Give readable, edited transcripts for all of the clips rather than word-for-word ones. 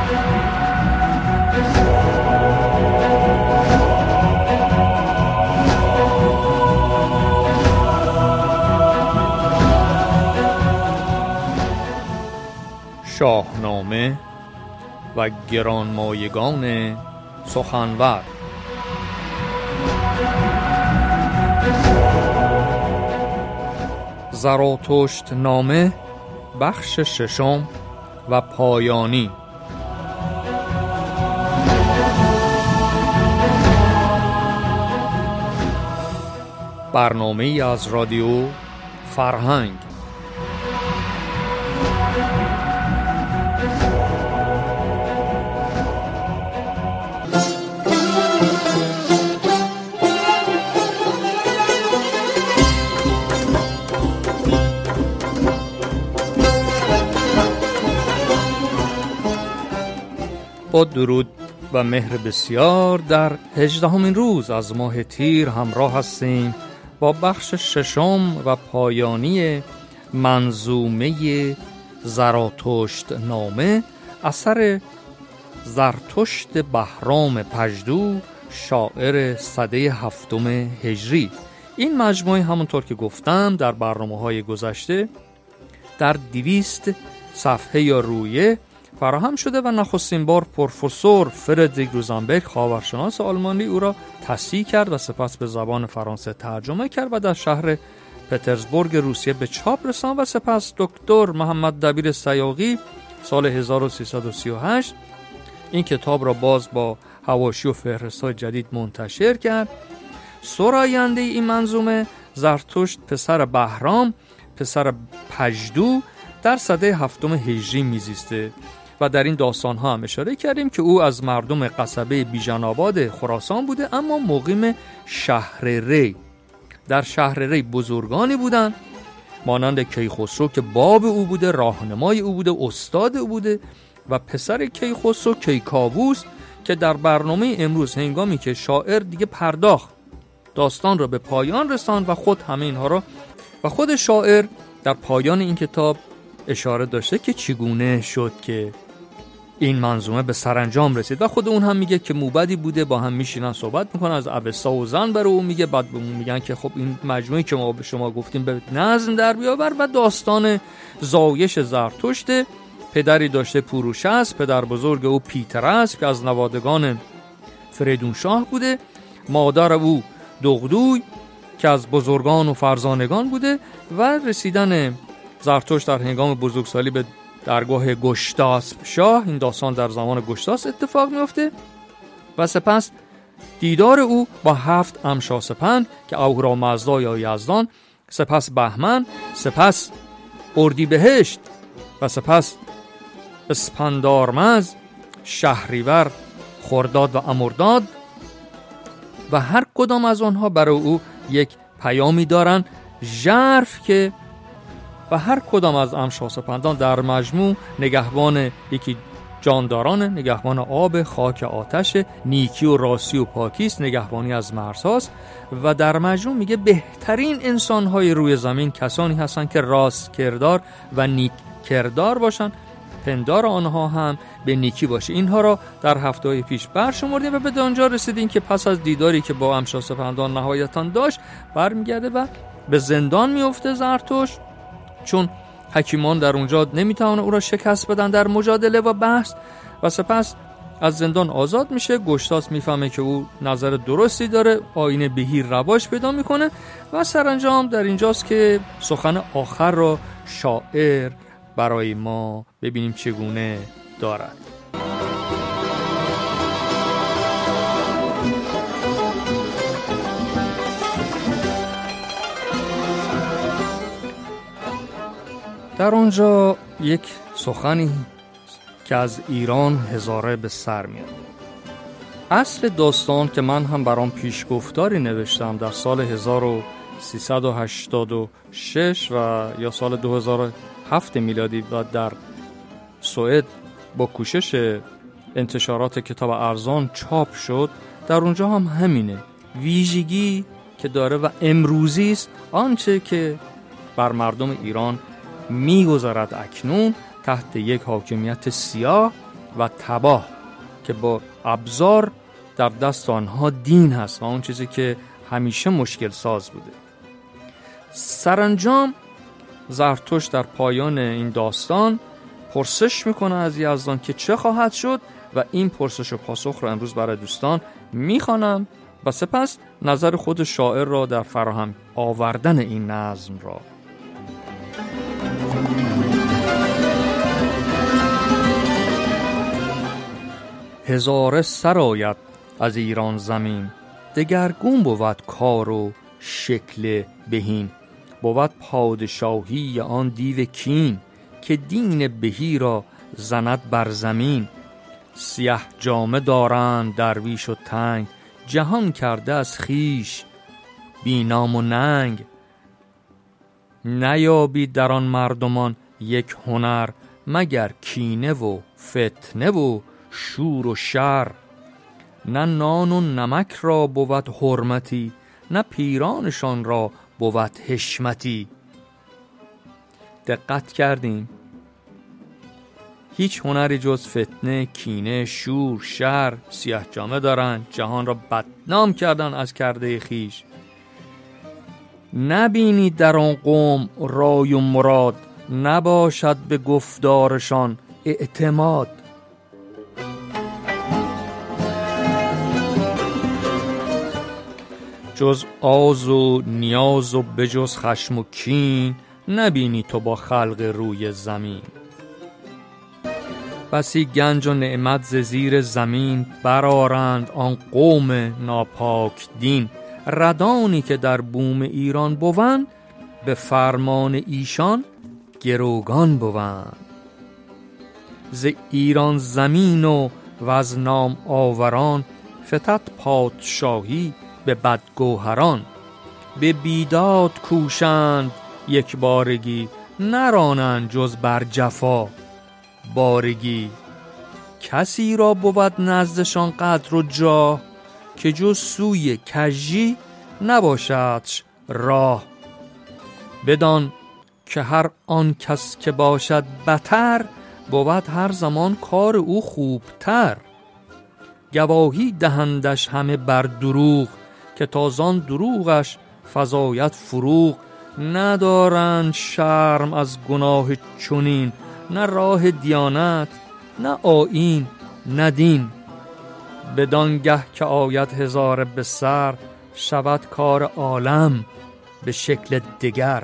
شاهنامه و گرانمایگان سخنور. زراتشت نامه بخش ششم و پایانی. برنامه‌ای از رادیو فرهنگ. با درود و مهر بسیار در 18مین روز از ماه تیر همراه هستیم با بخش ششم و پایانی منظومه زراتشت نامه اثر زرتشت بهرام پژدو، شاعر سده 7 هجری. این مجموعه همونطور که گفتم در برنامه‌های گذشته در 200 صفحه یا رویه فراهم شده و نخستین بار پروفسور فردریک روزنبرگ خاورشناس آلمانی او را تصحیح کرد و سپس به زبان فرانسه ترجمه کرد و در شهر پترزبورگ روسیه به چاپ رساند و سپس دکتر محمد دبیر سیاقی سال 1338 این کتاب را باز با حواشی و فهرست‌های جدید منتشر کرد. سراینده این منظومه زرتشت پسر بهرام پسر پژدو در سده 7 هجری میزیسته و در این داستان‌ها هم اشاره کردیم که او از مردم قصبه بیژن‌آباد خراسان بوده، اما مقیم شهر ری. در شهر ری بزرگانی بودند مانند کیخسرو که باب او بوده، راهنمای او بوده، استاد او بوده و پسر کیخسرو کیکاووس که در برنامه امروز هنگامی که شاعر دیگه پرداخت داستان را به پایان رساند و خود همه اینها را و خود شاعر در پایان این کتاب اشاره داشته که چگونه شد که این منظومه به سرانجام رسید و خود اون هم میگه که موبدی بوده، با هم میشینن صحبت میکنن، از اوستا و زن برای اون میگه، بعد به اون میگن که خب این مجموعی که ما به شما گفتیم به نظم در بیاور و داستان زایش زرتشت. پدری داشته پوروشس، پدر بزرگ او پیترس که از نوادگان فریدون شاه بوده، مادر او دغدوی که از بزرگان و فرزانگان بوده و رسیدن زرتشت در هنگام بزرگسالی به درگاه گشتاسپ شاه، این داستان در زمان گشتاسپ اتفاق میفته و سپس دیدار او با 7 امشاسپند که اهورامزدا یا یزدان، سپس بهمن، سپس اردیبهشت و سپس اسپندارمز، شهریور، خرداد و امرداد و هر کدام از آنها برای او یک پیامی دارن ژرف که و هر کدام از امشاسپندان در مجموع نگهبان یکی جانداران، نگهبان آب، خاک، آتش، نیکی و راستی و پاکیست، نگهبانی از مرزهاست و در مجموع میگه بهترین انسانهای روی زمین کسانی هستند که راست کردار و نیک کردار باشن، پندار آنها هم به نیکی باشه. اینها را در هفته‌های پیش برشمردیم و به آنجا رسیدیم که پس از دیداری که با امشاسپندان نهایتاً داشت برمیگرده و به زندان میفته زرتشت، چون حکیمان در اونجا نمیتوانند او را شکست بدن در مجادله و بحث و سپس از زندان آزاد میشه. گشتاسپ میفهمه که او نظر درستی داره، آیین بهیر رواج پیدا میکنه و سرانجام در اینجاست که سخن آخر را شاعر برای ما ببینیم چگونه دارد. در آنجا یک سخنی که از ایران هزاره به سر میاد. اصل داستان که من هم برام پیشگفتاری نوشتم در سال 1386 و یا سال 2007 میلادی و در سوئد با کوشش انتشارات کتاب ارزان چاپ شد، در اونجا هم همینه. ویژگی که داره و امروزی است آنچه که بر مردم ایران میگذرد اکنون تحت یک حاکمیت سیاه و تباه که با ابزار در دست آنها دین هست و اون چیزی که همیشه مشکل ساز بوده. سرانجام زرتشت در پایان این داستان پرسش میکنه از یزدان که چه خواهد شد و این پرسش و پاسخ رو امروز برای دوستان میخوانم و سپس نظر خود شاعر را در فراهم آوردن این نظم را. هزاره سرآید از ایران زمین، دگرگون بود کار و شکل بهین. بود پادشاهی آن دیو کین، که دین بهی را زند بر زمین. سیه جامه دارند درویش و تنگ، جهان کرده از خیش بی نام و ننگ. نیابی در آن مردمان یک هنر، مگر کینه و فتنه و شور و شر. نه نان و نمک را بود حرمتی، نه پیرانشان را بود حشمتی. دقت کردیم هیچ هنری جز فتنه، کینه، شور، شر. سیاه جامه دارن، جهان را بدنام کردن از کرده خیش. نبینی در آن قوم رای و مراد، نباشد به گفتارشان اعتماد. جز آز و نیاز و بجز خشم و کین، نبینی تو با خلق روی زمین. بسی گنج و نعمت ز زیر زمین، برآرند آن قوم ناپاک دین. ردانی که در بوم ایران بوند، به فرمان ایشان گروگان بوند. ز ایران زمین و از نام آوران، فتد پادشاهی به بدگوهران. به بیداد کوشند یک بارگی، نرانند جز بر جفا بارگی. کسی را بود نزدشان قدر و جاه، که جز سوی کژی نباشدش راه. بدان که هر آن کس که باشد بتر، بود هر زمان کار او خوبتر. گواهی دهندش همه بر دروغ، که تازان دروغش فزاید فروغ. ندارند شرم از گناه چنین، نه راه دیانت نه آیین نه دین. بدانگه که آید هزاره به سر، شود کار عالم به شکل دگر.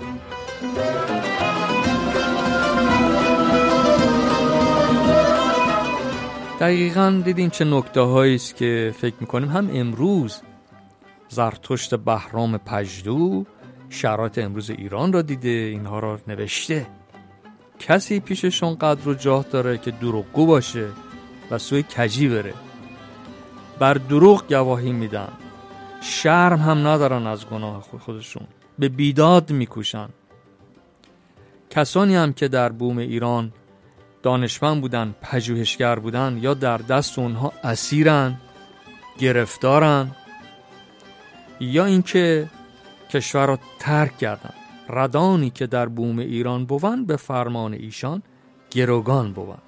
دقیقاً دیدیم چه نکته هایی است که فکر میکنیم هم امروز زرتشت بهرام پژدو شرایط امروز ایران را دیده، اینها را نوشته. کسی پیششون قدر و جاه داره که دروغگو باشه و سوی کجی بره، بر دروغ گواهی میدن، شرم هم ندارن از گناه خودشون، به بیداد میکوشن. کسانی هم که در بوم ایران دانشمند بودن، پژوهشگر بودن، یا در دست اونها اسیرن، گرفتارن، یا اینکه کشور را ترک کردن. ردانی که در بوم ایران بوند، به فرمان ایشان گروگان بوند.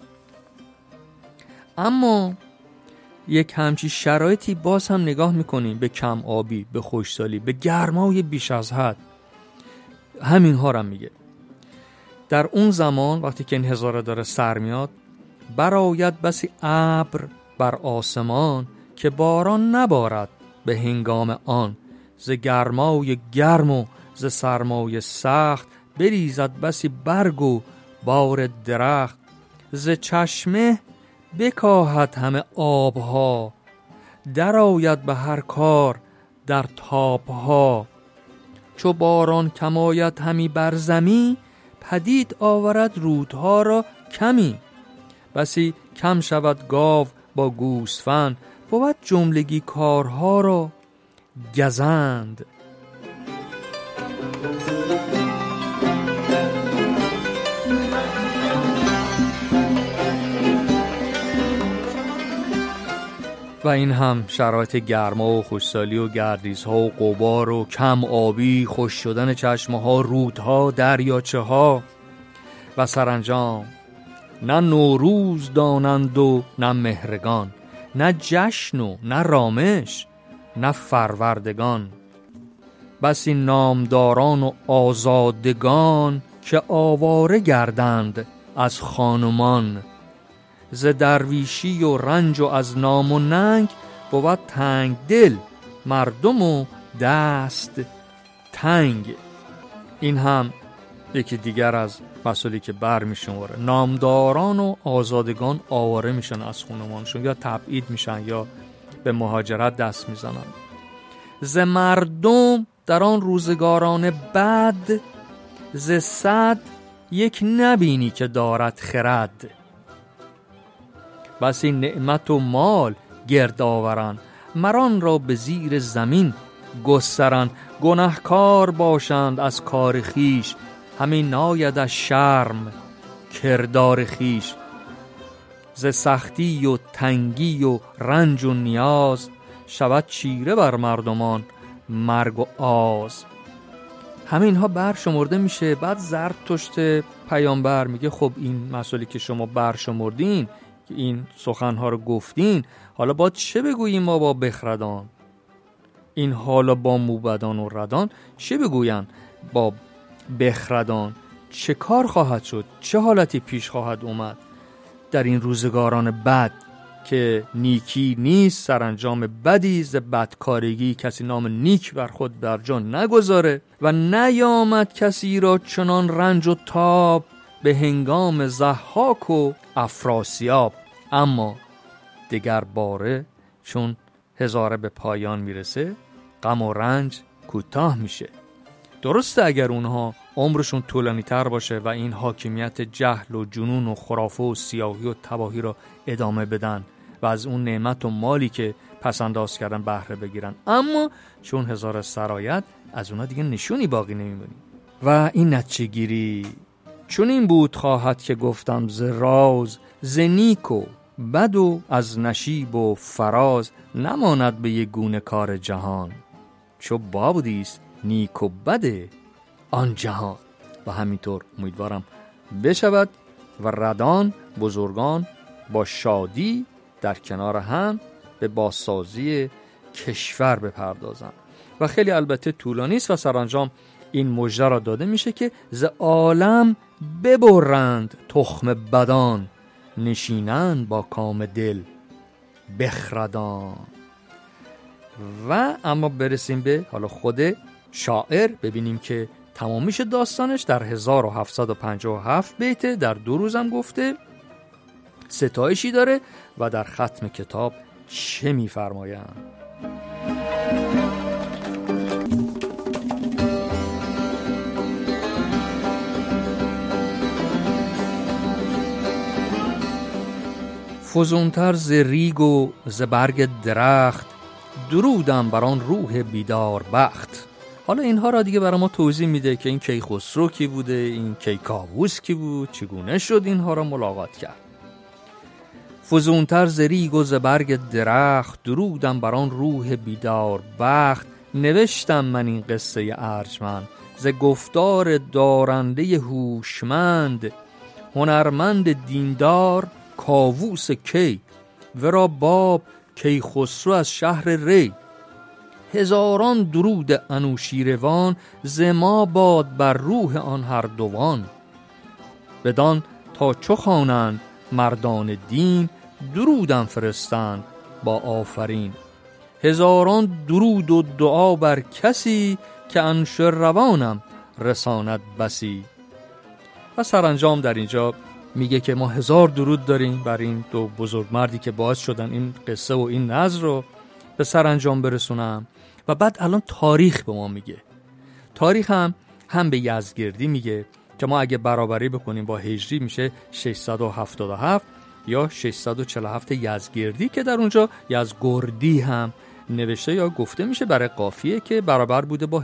اما یک همچی شرایطی باز هم نگاه میکنیم به کم آبی، به خشکسالی، به گرمای بیش از حد. همین ها را میگه. در اون زمان وقتی که این هزاره داره سر میاد، برآید بسی ابر بر آسمان، که باران نبارد به هنگام آن. ز گرمای گرم و ز سرمای سخت، بریزد بسی برگ و بار درخت. ز چشمه بکاهد همه آبها، درآید به هر کار در تابها. چو باران کم آید همی بر زمی، پدید آورد رودها را کمی. بسی کم شود گاو با گوسفند، بود جملگی کارها را گزند. و این هم شرایط گرما و خشکسالی و گردیزها و غبار و کم آبی، خشک شدن چشمه‌ها، رودها، دریاچه‌ها. و سرانجام نه نوروز دانند و نه مهرگان، نه جشن و نه رامش نه فروردگان. بسی نامداران و آزادگان که آواره گردند از خانمان. ز درویشی و رنج و از نام و ننگ، بود تنگ دل مردم و دست تنگ. این هم یکی دیگر از مسئله که بر میشماره. نامداران و آزادگان آواره میشن از خانمانشون، یا تبعید میشن یا به مهاجرت دست میزنن. ز مردم در آن روزگاران بد، ز صد یک نبینی که دارد خرد. بسی نعمت و مال گرد آورن، مران را به زیر زمین گسترن. گنهکار باشند از کار خیش، همین ناید از شرم کردار خیش. ز سختی و تنگی و رنج و نیاز، شود چیره بر مردمان مرگ و آز. همین ها برشمرده میشه. بعد زرتشت پیامبر میگه خب این مسئله که شما برشمردین، این سخنها رو گفتین، حالا باید چه بگوییم ما با بخردان؟ این حالا با موبدان و ردان چه بگوین با بخردان؟ چه کار خواهد شد؟ چه حالتی پیش خواهد اومد در این روزگاران بد که نیکی نیست، سرانجام بدی ز بدکارگی کسی نام نیک بر خود بر جان نگذاره. و نیامد کسی را چنان رنج و تاب، به هنگام ضحاک و افراسیاب. اما دگر باره چون هزاره به پایان میرسه، غم و رنج کوتاه میشه. درسته اگر اونها عمرشون طولانی تر باشه و این حاکمیت جهل و جنون و خرافه و سیاهی و تباهی رو ادامه بدن و از اون نعمت و مالی که پس انداز کردن بهره بگیرن، اما چون هزاره سرایت از اونها دیگه نشونی باقی نمیمونی. و این نتیجه گیری چون این بود خواهد که گفتم ز راز، ز نیک و بد و از نشیب و فراز، نماند به یک گونه کار جهان. چو بابودیست نیک و بد آن جهان. و همینطور امیدوارم بشود و ردان بزرگان با شادی در کنار هم به بازسازی کشور بپردازن. و خیلی البته طولانی است و سرانجام این مژده را داده میشه که ز عالم ببرند تخم بدان، نشینند با کام دل بخردان. و اما برسیم به حالا خود شاعر، ببینیم که تمامیش داستانش در 1757 بیت در 2 روزم گفته، ستایشی داره و در ختم کتاب چه می‌فرمایند. فزونتر ز ریگ و ز برگ درخت، درودم بر آن روح بیدار بخت. حالا اینها را دیگه برای ما توضیح میده که این کیخسرو کی بوده، این کیکاووس کی بود، چگونه شد اینها را ملاقات کرد. فزونتر ز ریگ و ز برگ درخت، درودم بر آن روح بیدار بخت. نوشتم من این قصه ارجمند، ز گفتار دارنده هوشمند. هنرمند دیندار کاووس کی، ورا باب کیخسرو از شهر ری. هزاران درود انوشیروان، ز ما باد بر روح آن هر دوان. بدان تا چو خوانند مردان دین، درودم فرستند با آفرین. هزاران درود و دعا بر کسی، که انشر روانم رساند بسی. و سرانجام در اینجا میگه که ما 1000 درود داریم بر این 2 بزرگ مردی که باعث شدن این قصه و این نظر رو به سرانجام برسونم. و بعد الان تاریخ به ما میگه. تاریخ هم به یزدگردی میگه که ما اگه برابری بکنیم با هجری میشه 677 یا 647 یزدگردی، که در اونجا یزدگردی هم نوشته یا گفته میشه برای قافیه، که برابر بوده با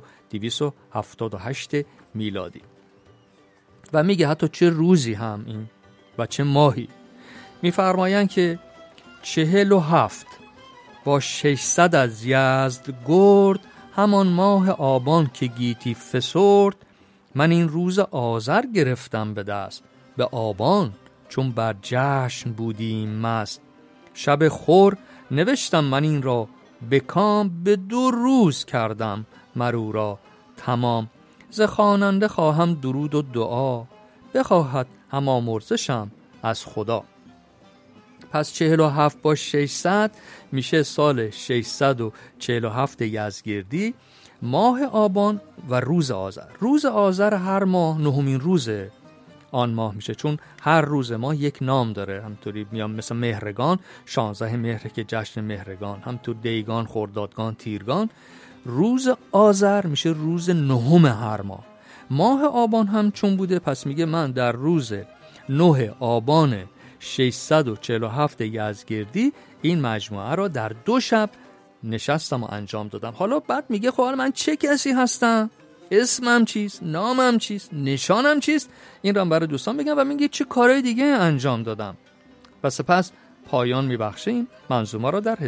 1278 میلادی. و میگه حتی چه روزی هم این و چه ماهی. میفرمایند که 47 با 600 از یزدگرد، همان ماه آبان که گیتی فسرد. من این روز آذر گرفتم به دست، به آبان چون بر جشن بودیم مست. شب خور نوشتم من این را به کام، به 2 روز کردم مرو را تمام. ز خواننده خواهم درود و دعا، بخواهد هم آمرزشم از خدا. پس 47 با 600 میشه سال 647 یزدگردی، ماه آبان و روز آذر. روز آذر هر ماه 9مین روز آن ماه میشه، چون هر روز ماه یک نام داره. همطوری میام مثل مهرگان 16 مهر که جشن مهرگان، همطور دیگان، خردادگان، تیرگان. روز آذر میشه روز 9 هر ماه. ماه آبان هم چون بوده، پس میگه من در روز 9 آبان 647 یزدگردی این مجموعه را در 2 شب نشستم و انجام دادم. حالا بعد میگه خب من چه کسی هستم؟ اسمم چیست؟ نامم چیست؟ نشانم چیست؟ این را برای دوستان بگم و میگه چه کارهای دیگه انجام دادم. و سپس پایان میبخشیم منظومه را در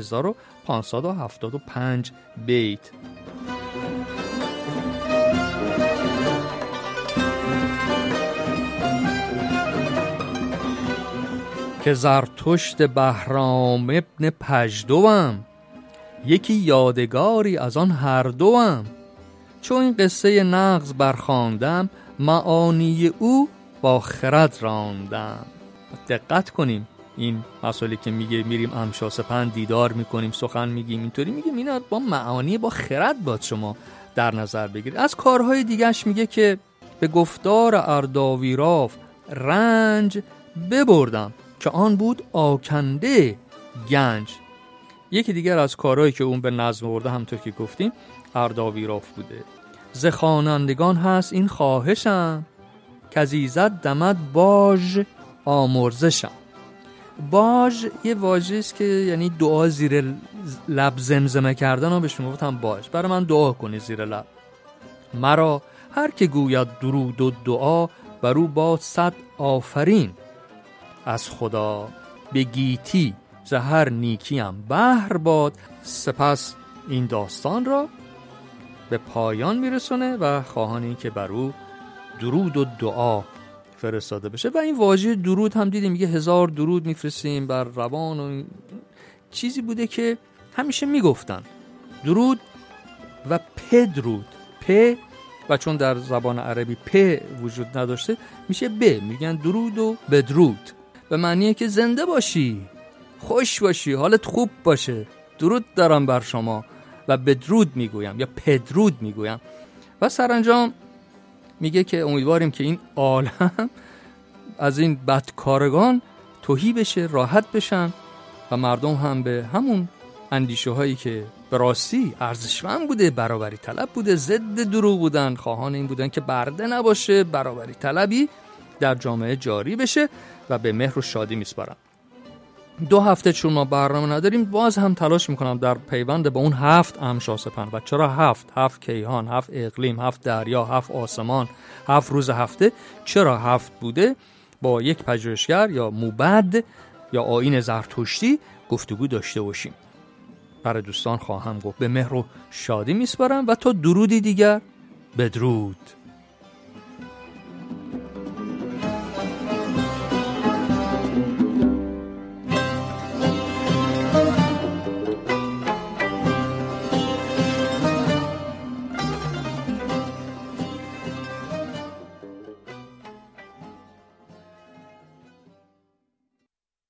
1575 بیت. که زرتشت بهرام ابن پژدوم، یکی یادگاری از آن هر دوم. چون این قصه نغز برخواندم، معانی او با خرد راندم. دقت کنیم این مسئله که میگه میریم امشاسپند دیدار میکنیم، سخن میگیم، اینطوری میگیم اینا با معانی با خرد باید شما در نظر بگیرید. از کارهای دیگهش میگه که به گفتار ارداویراف رنج ببردم، که آن بود آکنده گنج. یکی دیگر از کارهایی که اون به نظم برده همطور که گفتیم ارداویراف بوده. ز خوانندگان هست این خواهشم، که از ایزد دمد باژ آمرزشم. باژ یه واژه است که یعنی دعا زیر لب زمزمه کردن رو بهش میگفتم باژ. برای من دعا کنی زیر لب. مرا هر که گوید درود و دعا، بر او باد 100 آفرین از خدا. به گیتی زهر نیکیم بهر باد. سپس این داستان را به پایان میرسونه و خواهان این که بر او درود و دعا فرستاده بشه. و این واژه درود هم دیدیم میگه 1000 درود میفرستیم بر روان، و چیزی بوده که همیشه میگفتن درود و پدرود. پ و چون در زبان عربی پ وجود نداشته میشه ب، میگن درود و بدرود، به معنیه که زنده باشی، خوش باشی، حالت خوب باشه، درود دارم بر شما. و بدرود میگویم یا پدرود میگویم. و سرانجام میگه که امیدواریم که این عالم از این بدکارگان تهی بشه، راحت بشن و مردم هم به همون اندیشه هایی که به راستی ارزشمند بوده، برابری طلب بوده، ضد دروغ بودن، خواهان این بودن که برده نباشه، برابری طلبی در جامعه جاری بشه و به مهر و شادی میسپارن. 2 هفته چون ما برنامه نداریم، باز هم تلاش میکنم در پیوند با اون 7 امشاسپند. و چرا 7 کیهان، 7 اقلیم، 7 دریا، 7 آسمان، 7 روز هفته، چرا 7 بوده؟ با یک پژوهشگر یا موبد یا آیین زرتشتی گفتگو داشته باشیم. برای دوستان خواهم گفت به مهر و شادی میسپارم و تا درودی دیگر بدرود.